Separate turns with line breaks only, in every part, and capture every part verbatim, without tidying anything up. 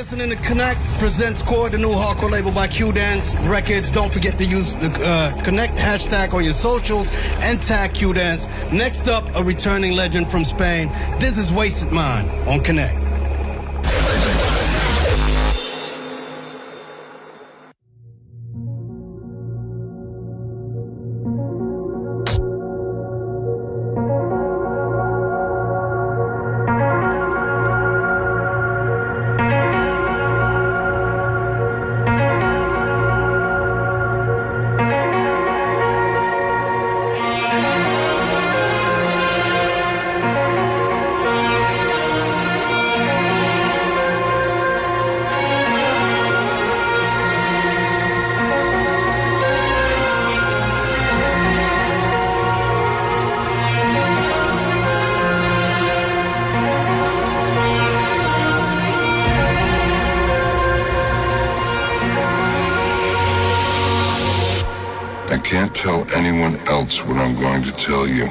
listening to Connect presents Core, the new hardcore label by Q Dance Records. Don't forget to use the uh, Connect hashtag on your socials and tag Q Dance. Next up, a returning legend from Spain. This is Wasted Mind on Connect.
I can't tell anyone else what I'm going to tell you.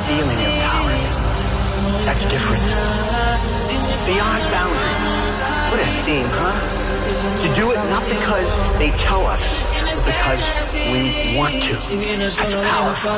feeling of power. That's different. Beyond boundaries. What a theme, huh? To do it not because they tell us, but because we want to. That's powerful.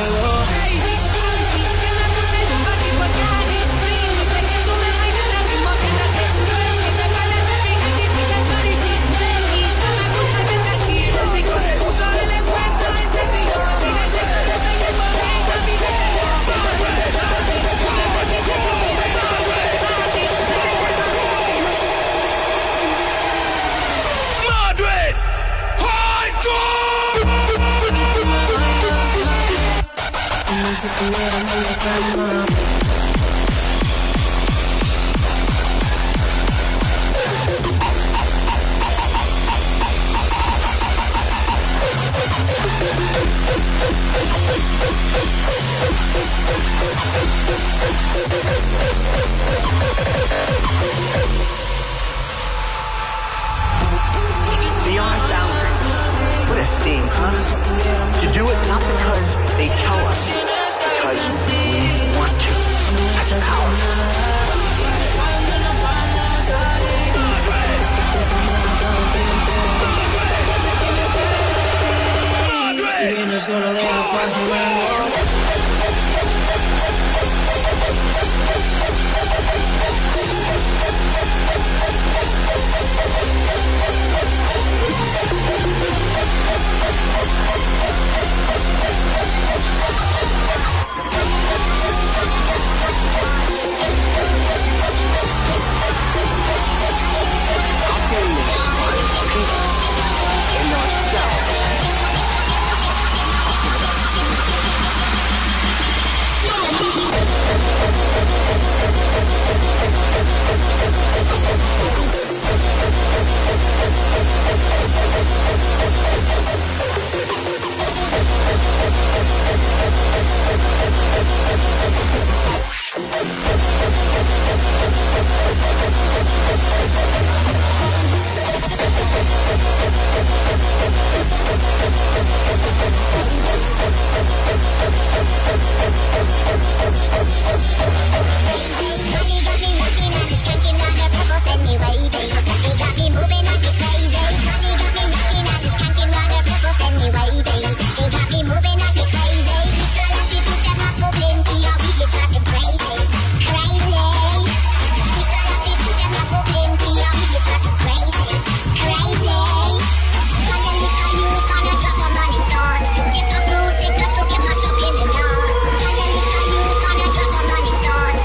Beyond boundaries. What a theme, huh? To do it not because they tell us, because we want to. That's powerful.
Money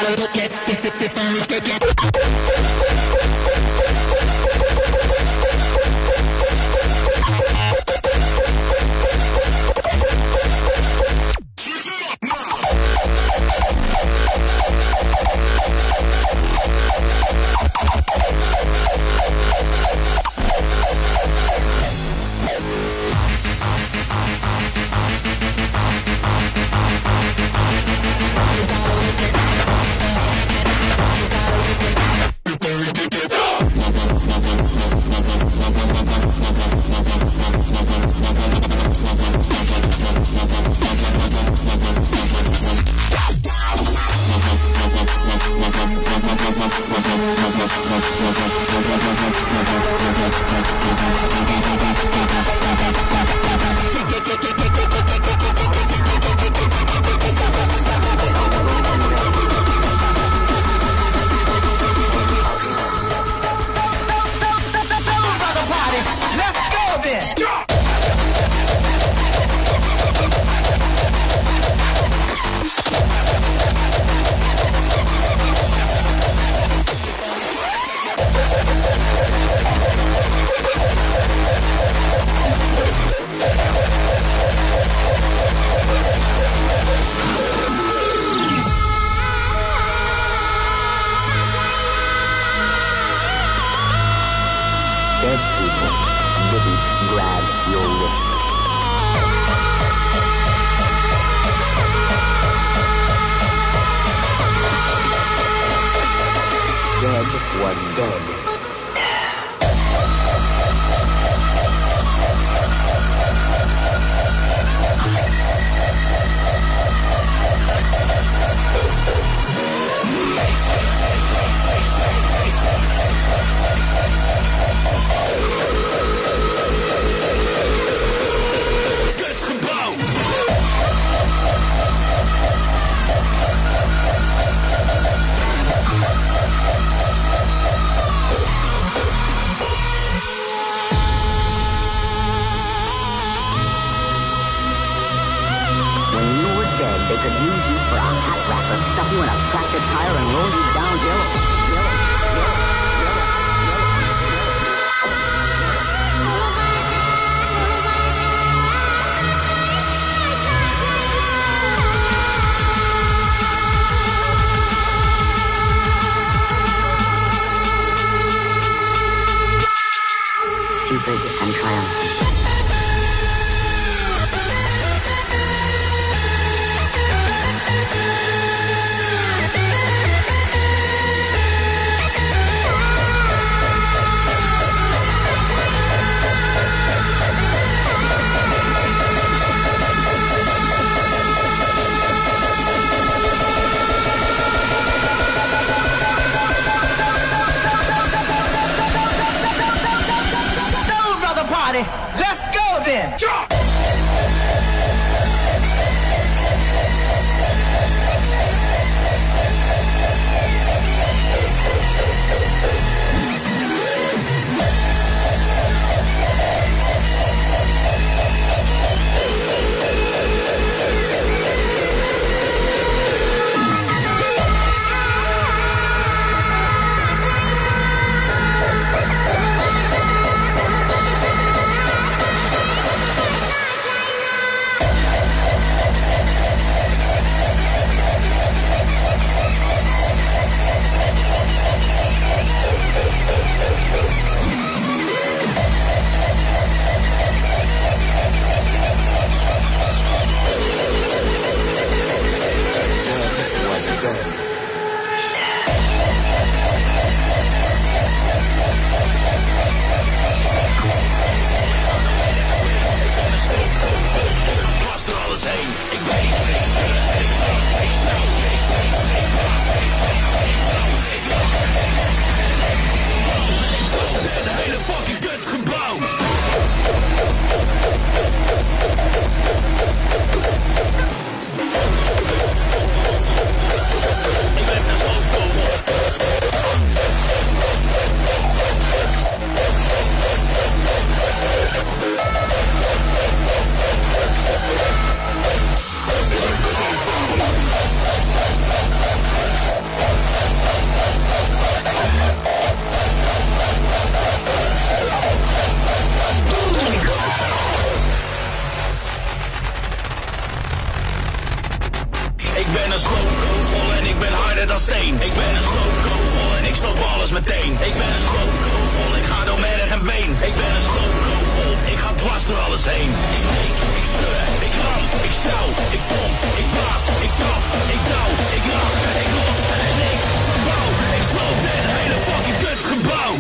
Let's harder dan steen. Ik ben een sloopkogel en ik sloop alles meteen. Ik ben een sloopkogel, ik ga door merg en been. Ik ben een sloopkogel, ik ga dwars door alles heen. Ik breek, ik scheur, ik ram, ik sjouw, ik pomp, ik blaas, ik trap, ik douw, ik raf, ik los en ik verbouw. Ik sloop het hele fucking kutgebouw.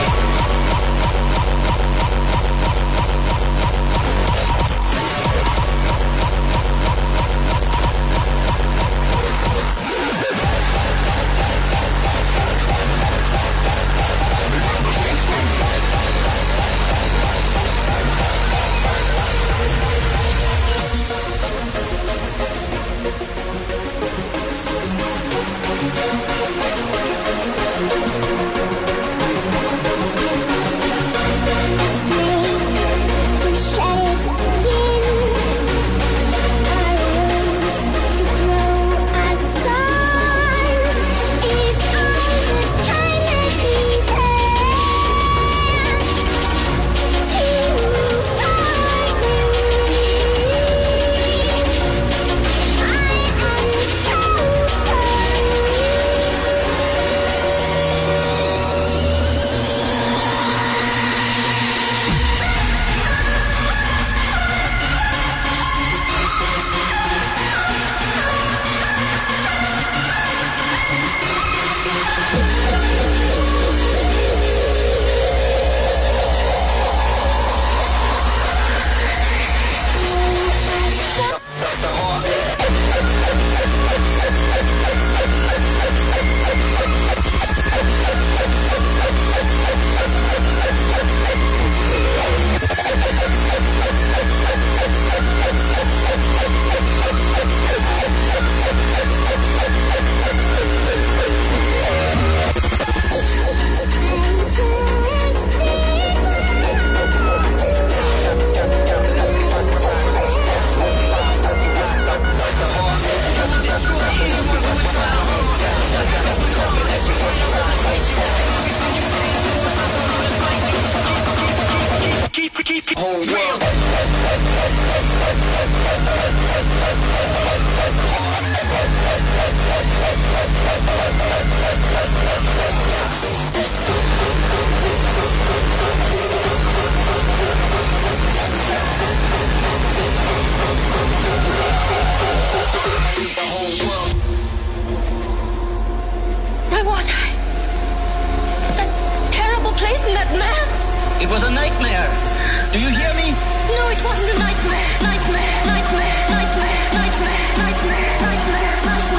It was a nightmare. Do you hear me?
No, it wasn't a nightmare. Nightmare, nightmare, nightmare, nightmare, nightmare, nightmare,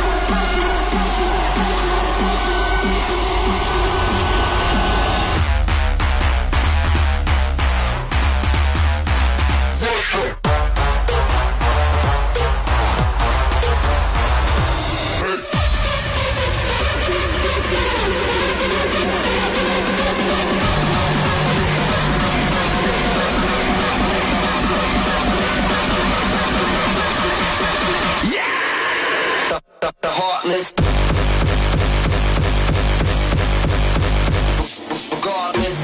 The heartless. Regardless.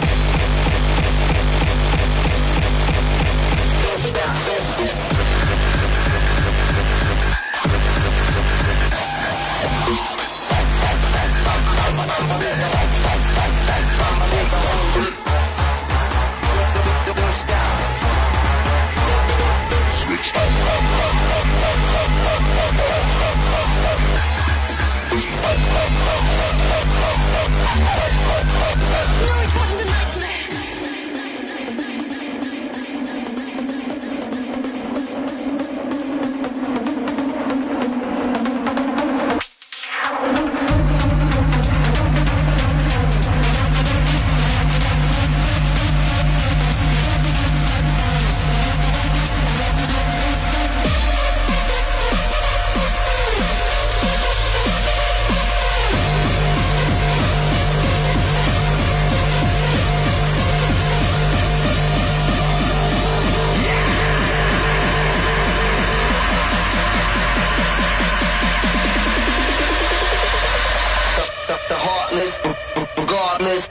Don't stop this. Don't stop. Switch.
No, it wasn't a nightmare.
Regardless.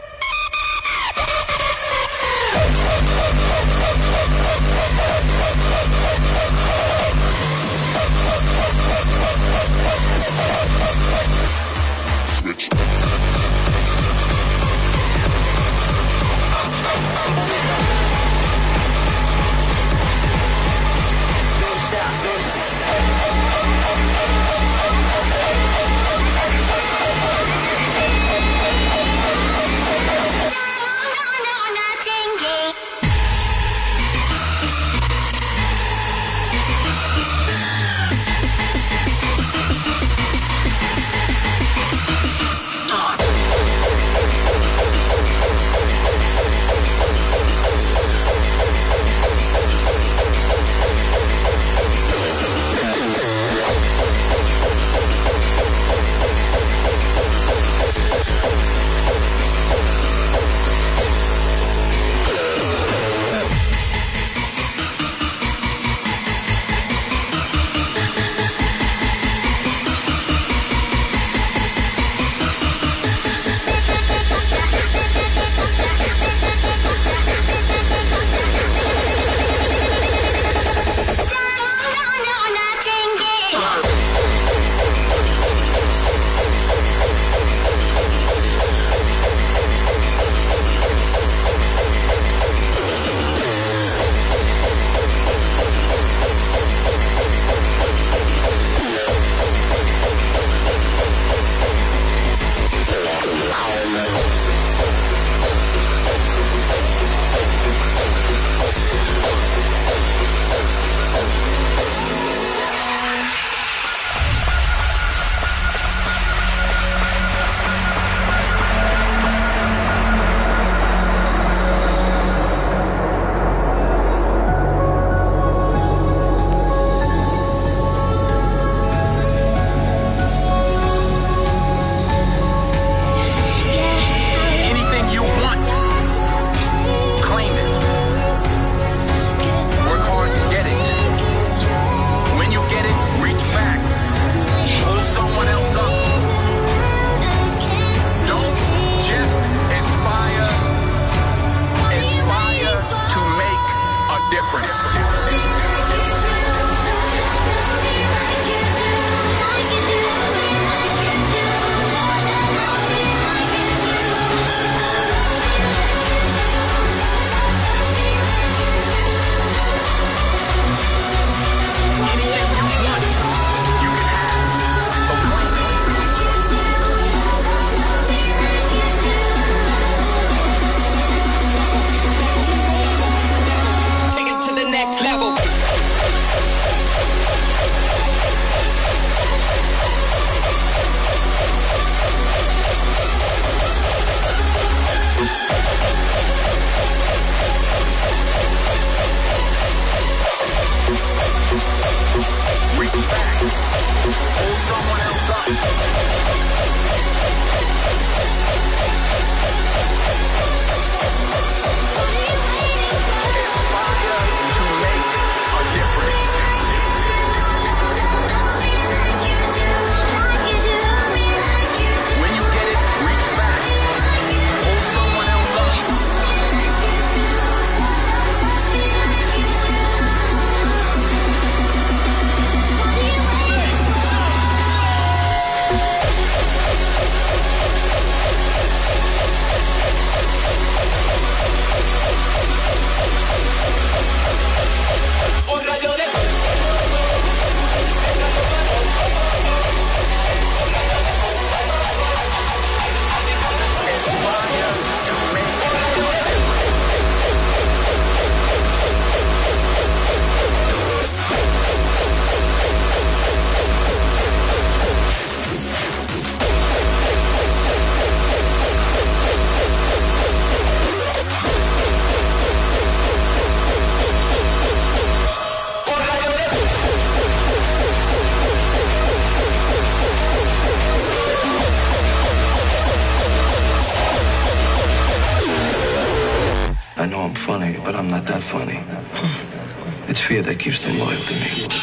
I'm not that funny. It's fear that keeps them loyal to me.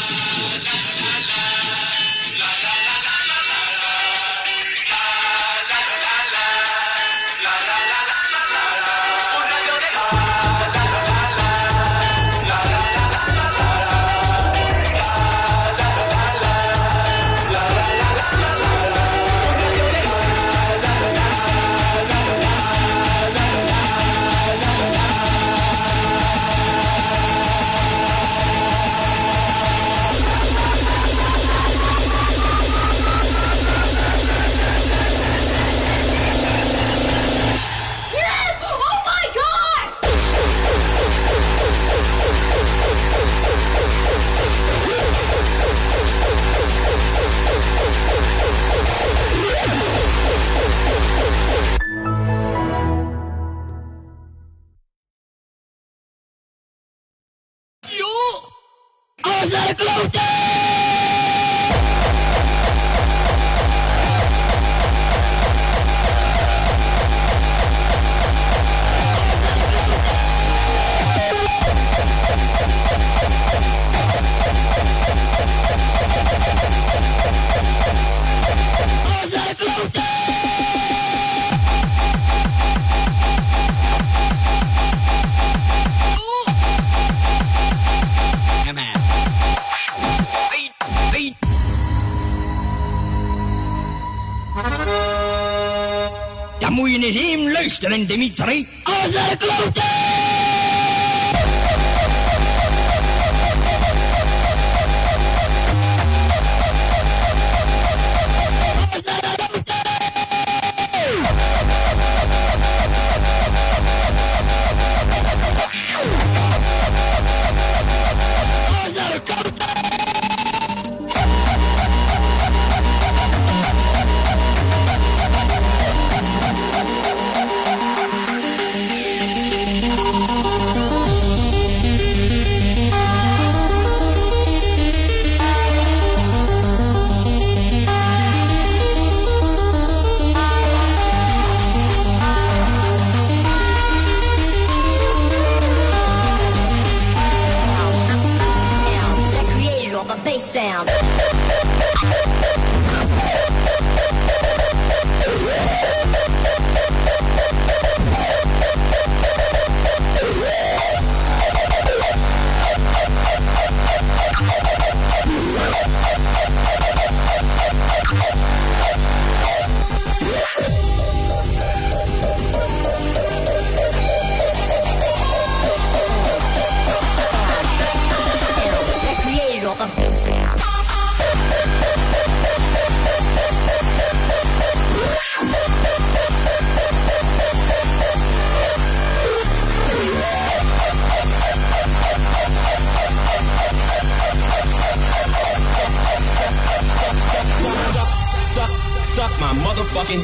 Dan moet je eens even luisteren, Dimitri. Als de klote!
Suck my motherfucking...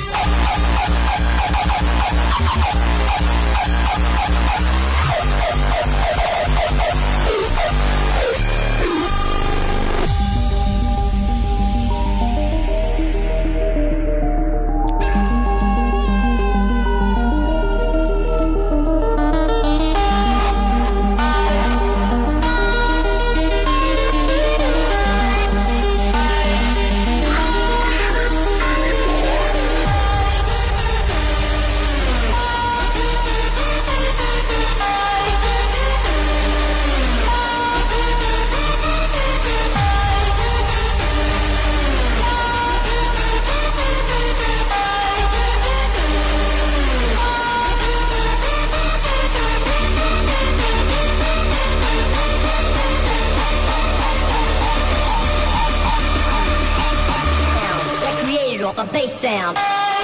The bass sound.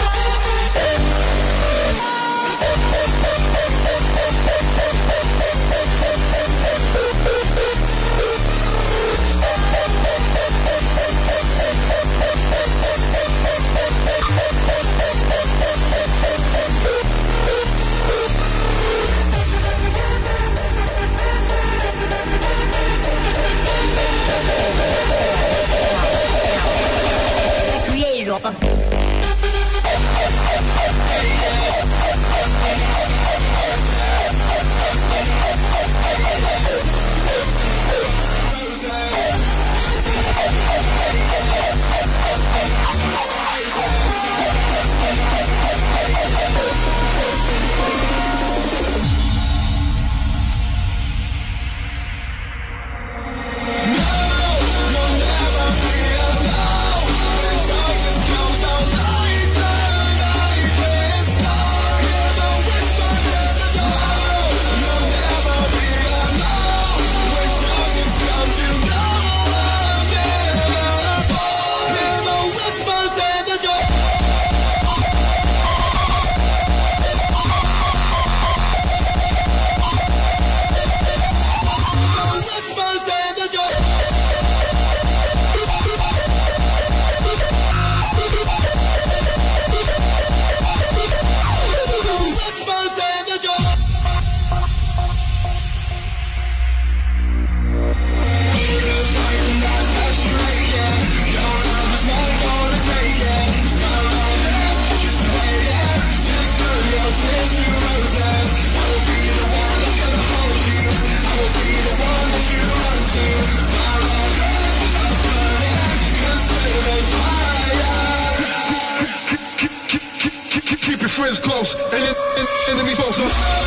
The creator of the
friends close and en- en- enemies closer.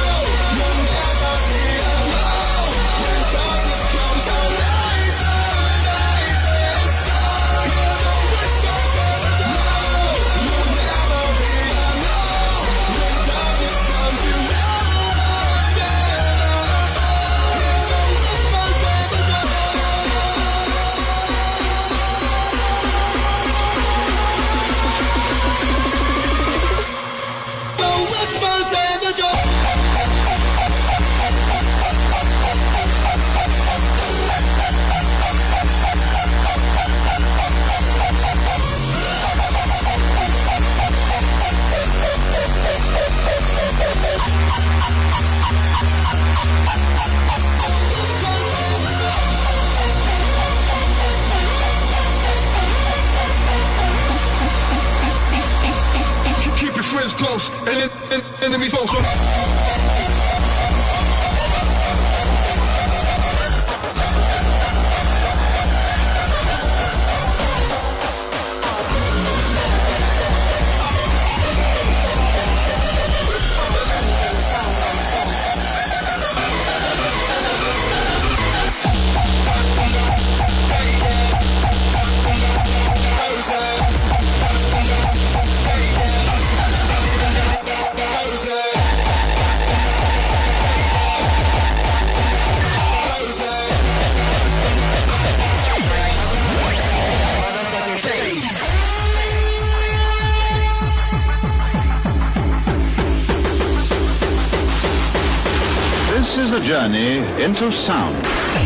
Close and en- en- enemies closer.
This is a journey into sound.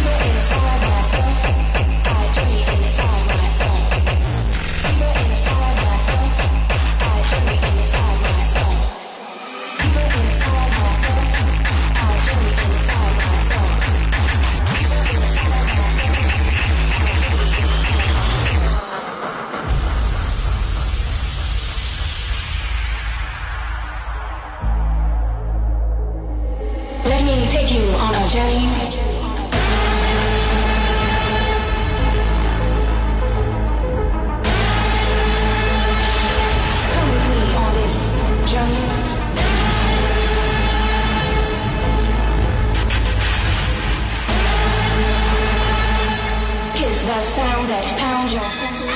Let me take you on a journey. Come with me on this journey. Kiss the sound that pounds your senses.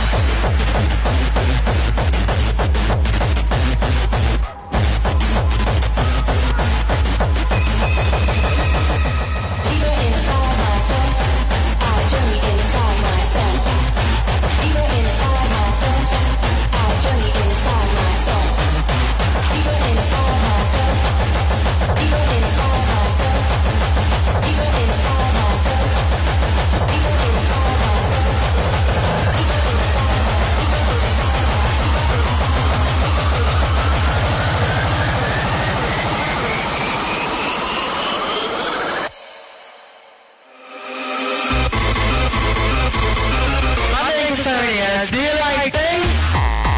Do you like this?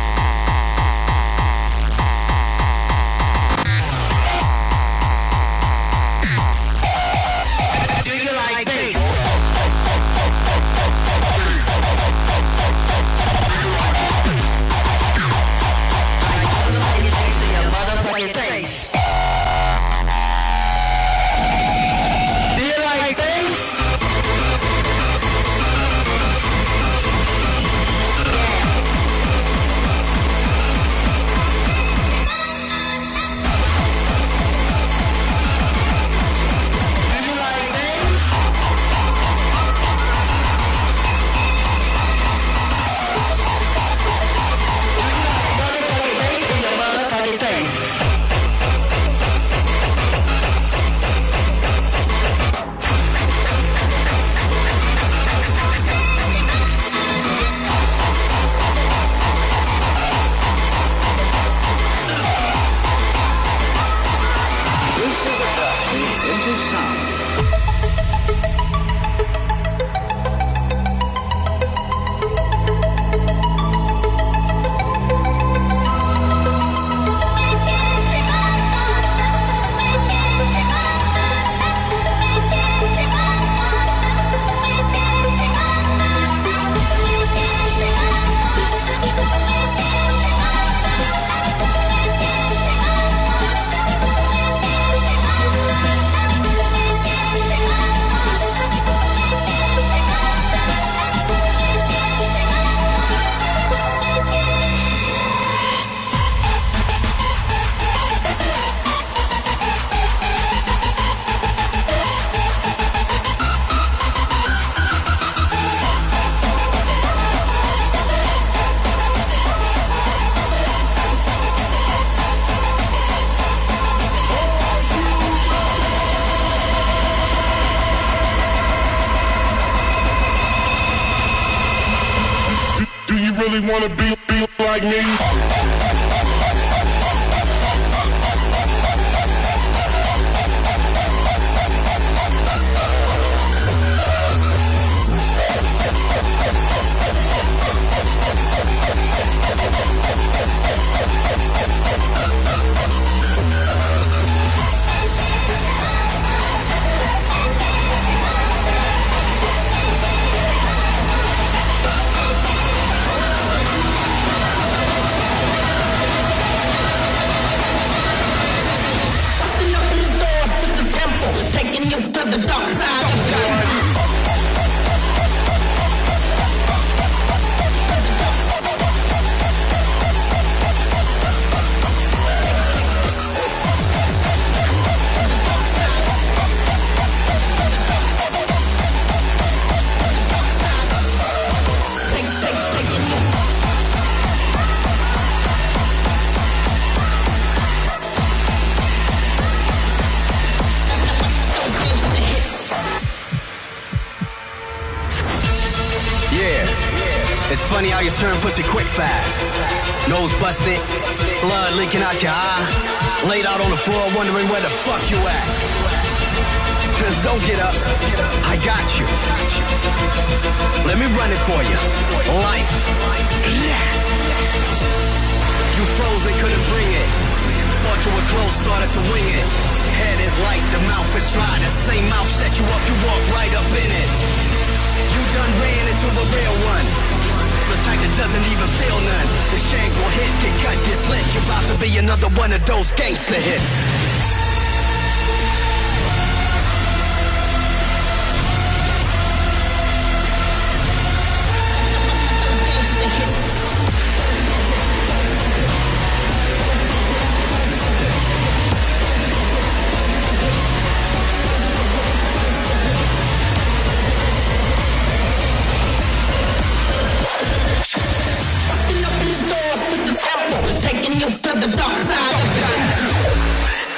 Do you like this? Motherfucking face. Do you like this?
Do you really wanna be, be like me?
Taking you to the dark side of the
It's funny how you turn pussy quick fast. Nose busted, blood leaking out your eye. Laid out on the floor wondering where the fuck you at. Cause don't get up, I got you. Let me run it for you. Life. You froze and couldn't bring it. Thought you were close, started to wing it. Head is light, the mouth is dry. That same mouth set you up, you walk right up in it. You done ran into a real one. The type that doesn't even feel none. The shank will hit, can cut your slit. You're about to be another one of those gangster hits.
Taking you to the dark side of the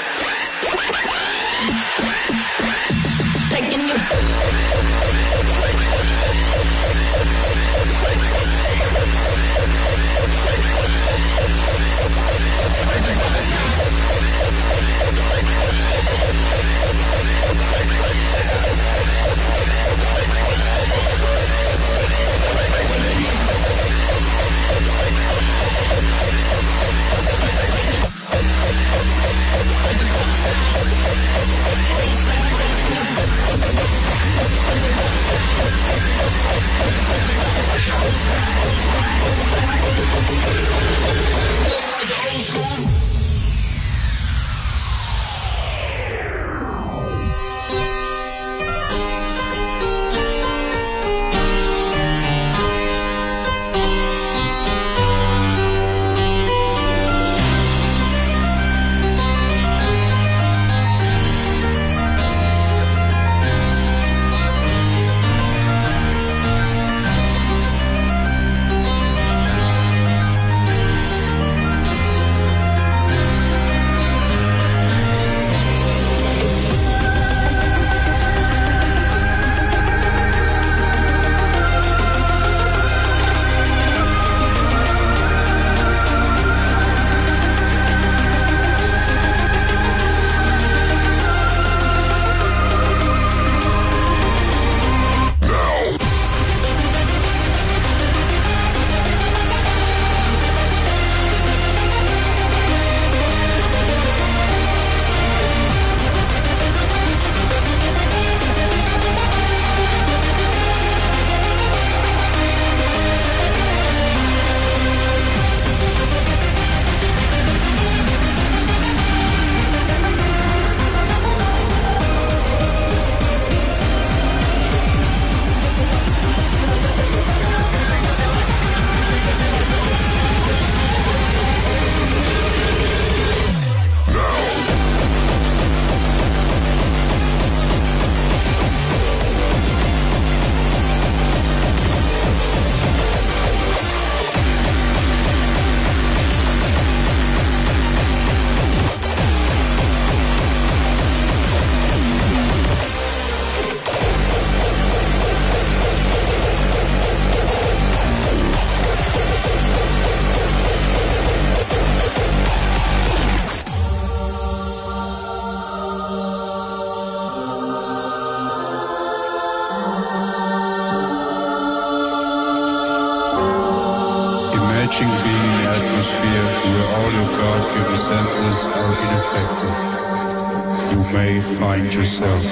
stretching being in the atmosphere where all your God-given senses are ineffective. You may find yourself.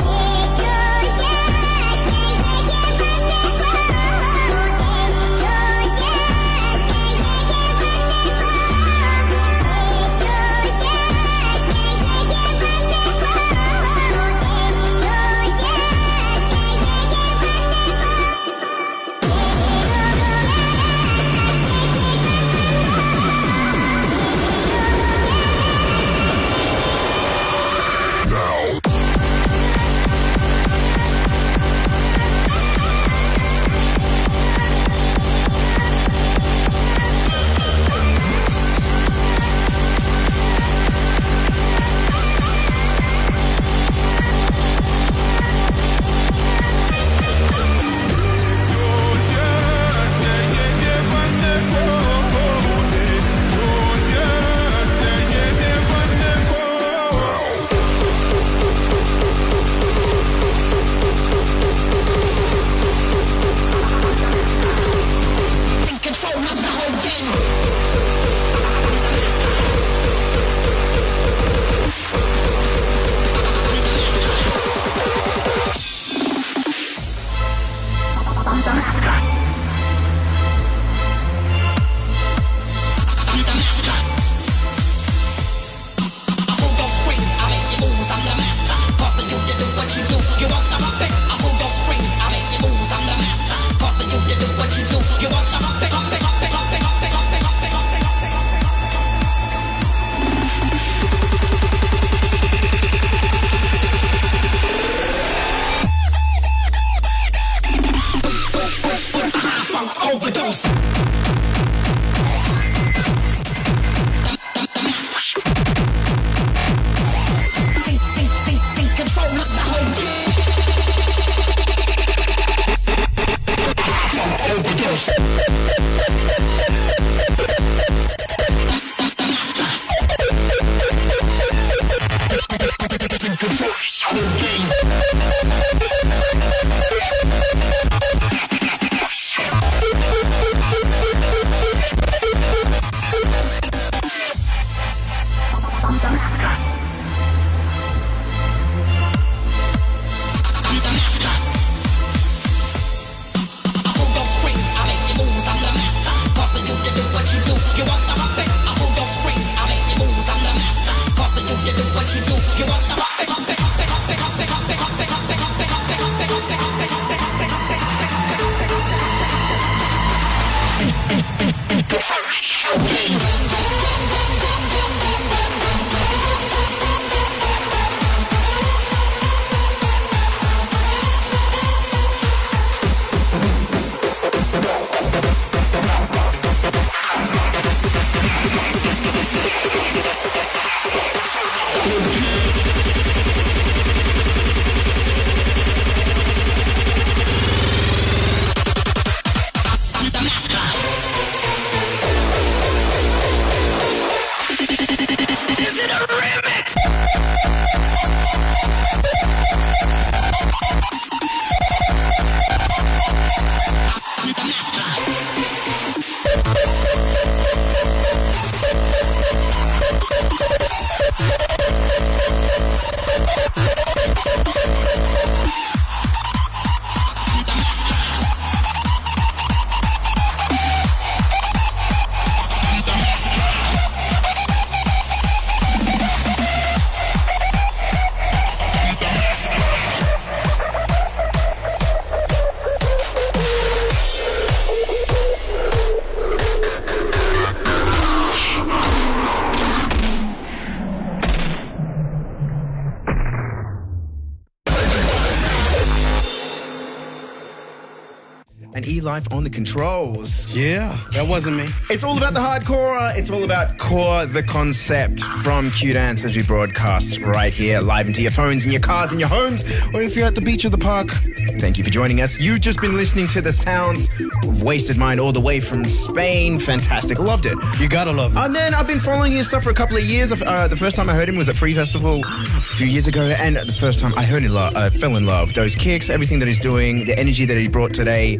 And E-Life on the controls.
Yeah, that wasn't me.
It's all about the hardcore. It's all about Core, the concept from Q-Dance as we broadcast right here, live into your phones, in your cars, in your homes, or if you're at the beach or the park. Thank you for joining us. You've just been listening to the sounds of Wasted Mind all the way from Spain. Fantastic. Loved it.
You gotta love it.
And then I've been following his stuff for a couple of years. Uh, the first time I heard him was at Free Festival a few years ago, and the first time I heard him, I uh, fell in love. Those kicks, everything that he's doing, the energy that he brought today.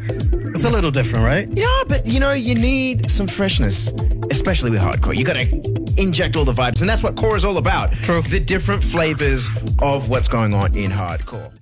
It's a little different, right?
Yeah, but you know, you need some freshness, especially with hardcore. You gotta inject all the vibes, and that's what core is all about.
True.
The different flavors of what's going on in hardcore.